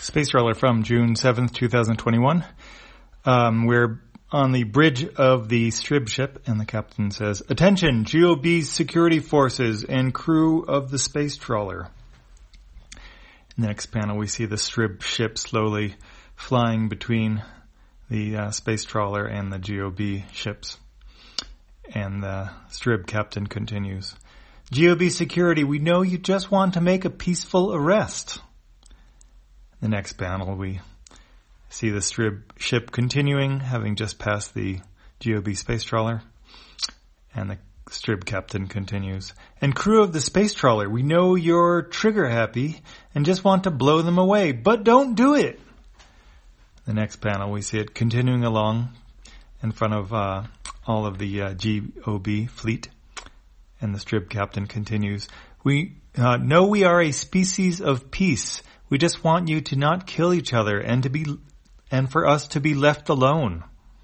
Space Trawler from June 7th, 2021. We're on the bridge of the Strib ship, and the captain says, "Attention, GOB security forces and crew of the Space Trawler." In the next panel, we see the Strib ship slowly flying between the Space Trawler and the GOB ships. And the Strib captain continues, "GOB security, we know you just want to make a peaceful arrest." The next panel, we see the Strib ship continuing, having just passed the GOB Space Trawler. And the Strib captain continues, "And crew of the Space Trawler, we know you're trigger happy and just want to blow them away, but don't do it." The next panel, we see it continuing along in front of all of the GOB fleet. And the Strib captain continues, "We know we are a species of peace. We just want you to not kill each other and for us to be left alone."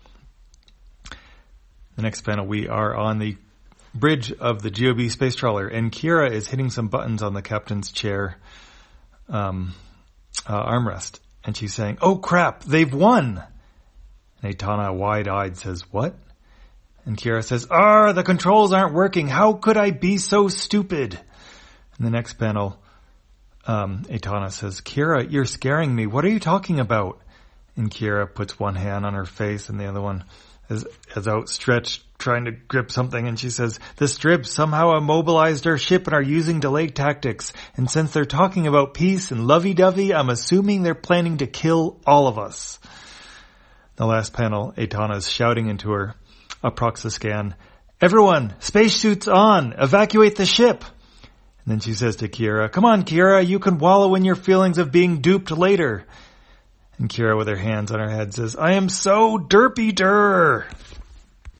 The next panel, we are on the bridge of the GOB Space Trawler, and Kira is hitting some buttons on the captain's chair armrest. And she's saying, "Oh crap, they've won!" And Aitana, wide-eyed, says, "What?" And Kira says, the controls aren't working. How could I be so stupid?" In the next panel, Aitana says, "Kira, you're scaring me. What are you talking about?" And Kira puts one hand on her face and the other one is outstretched, trying to grip something. And she says, "The Stribs somehow immobilized our ship and are using delay tactics. And since they're talking about peace and lovey-dovey, I'm assuming they're planning to kill all of us." The last panel, Aitana is shouting into her Proxascan, "Everyone, spacesuits on! Evacuate the ship!" And then she says to Kira, "Come on, Kira, you can wallow in your feelings of being duped later." And Kira, with her hands on her head, says, "I am so derpy-der."